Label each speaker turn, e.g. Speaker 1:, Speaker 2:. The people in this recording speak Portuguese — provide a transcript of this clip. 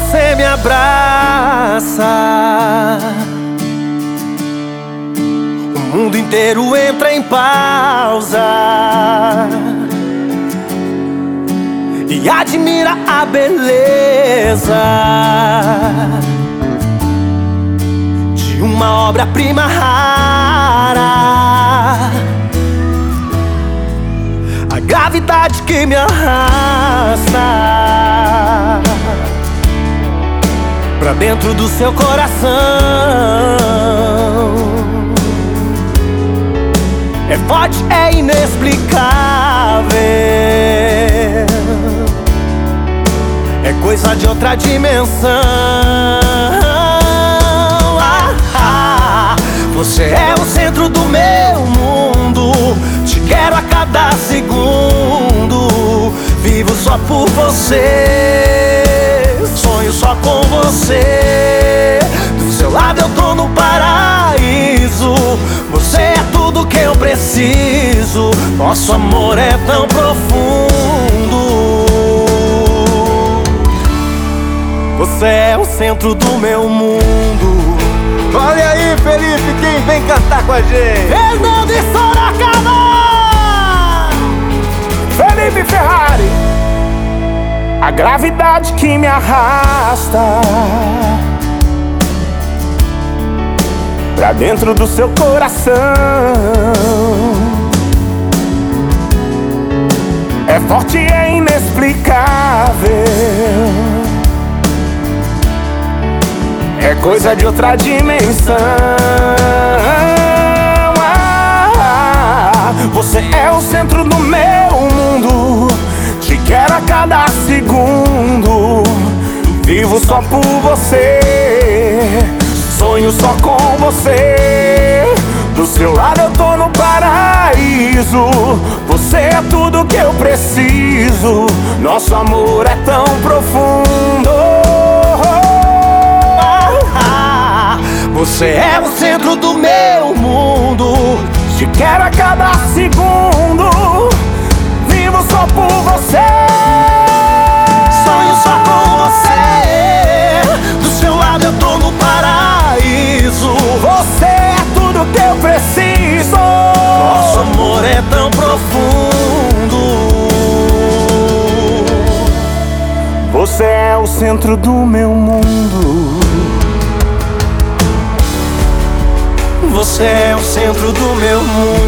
Speaker 1: você me abraça, o mundo inteiro entra em pausa e admira a beleza de uma obra-prima rara. A gravidade que me arrasta pra dentro do seu coração é forte, é inexplicável, é coisa de outra dimensão. Você é o centro do meu mundo, te quero a cada segundo, vivo só por você, sonho só com você. Do seu lado eu tô no paraíso, você é tudo que eu preciso, nosso amor é tão profundo. Você é o centro do meu mundo.
Speaker 2: Olha aí, Felipe, quem vem cantar com a gente?
Speaker 1: Fernando e Sorocaba!
Speaker 3: Felipe Ferrari. A gravidade que me arrasta pra dentro do seu coração é forte, é inexplicável, é coisa de outra dimensão. Você é o centro do meu mundo, te quero a cada segundo, vivo só por você, sonho só com você. Do seu lado eu tô no paraíso, você é tudo que eu preciso, nosso amor é tão profundo.
Speaker 1: Você é o centro do meu mundo,
Speaker 3: te quero a cada segundo, vivo só por você,
Speaker 1: sonho só com você. Do seu lado eu tô no paraíso,
Speaker 3: você é tudo que eu preciso,
Speaker 1: nosso amor é tão profundo.
Speaker 3: Você é o centro do meu mundo.
Speaker 1: Você é o centro do meu mundo.